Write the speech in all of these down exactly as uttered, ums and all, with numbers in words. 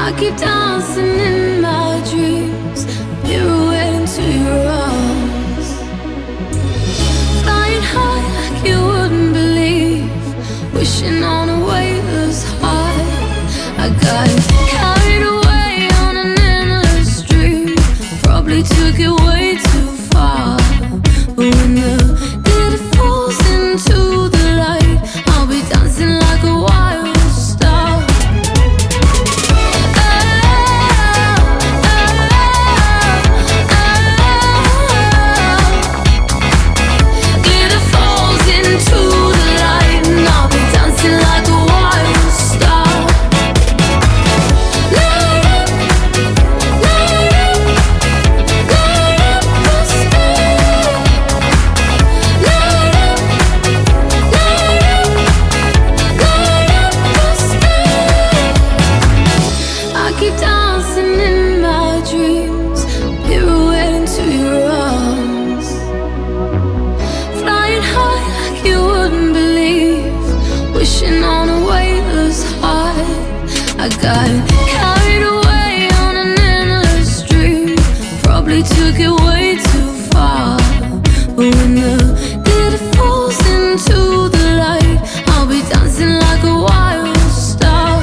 keep dancing in my dreams, pirouetting to your arms, flying high like you wouldn't believe, wishing on a weightless high. I got carried away on an endless dream, probably took it way too far. But when the glitter falls into the light, I'll be dancing like a wild star. Keep dancing in my dreams, pirouetting to your arms, flying high like you wouldn't believe, wishing on a weightless high. I got carried away on an endless dream, probably took it way too far. But when the glitter falls into the light, I'll be dancing like a wild star.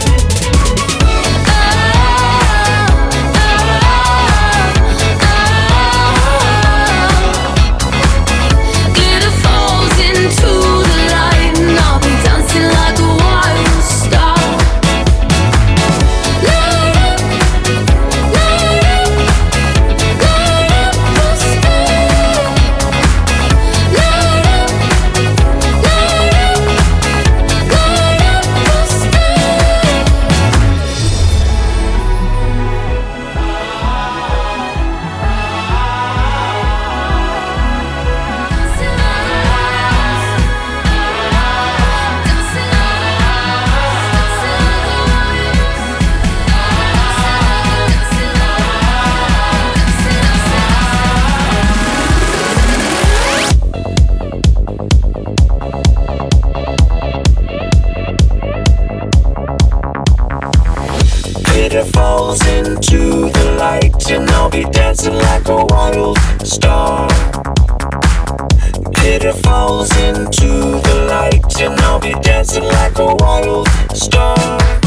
Glitter falls into the light, and I'll be dancing like a wild star. Glitter falls into the light, and I'll be dancing like a wild star.